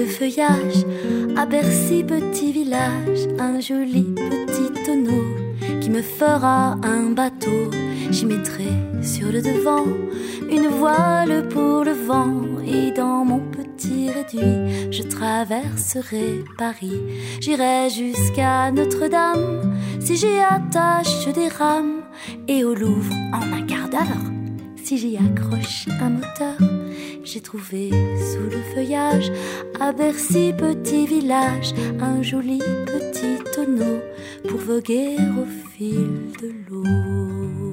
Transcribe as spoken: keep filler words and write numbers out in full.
feuillage, à Bercy petit village, un joli petit tonneau qui me fera un bateau. J'y mettrai sur le devant une voile pour le vent, et dans mon petit réduit je traverserai Paris. J'irai jusqu'à Notre-Dame si j'y attache des rames, et au Louvre en un quart d'heure si j'y accroche un moteur. J'ai trouvé sous le feuillage, à Bercy petit village, un joli petit tonneau pour voguer au fil de l'eau.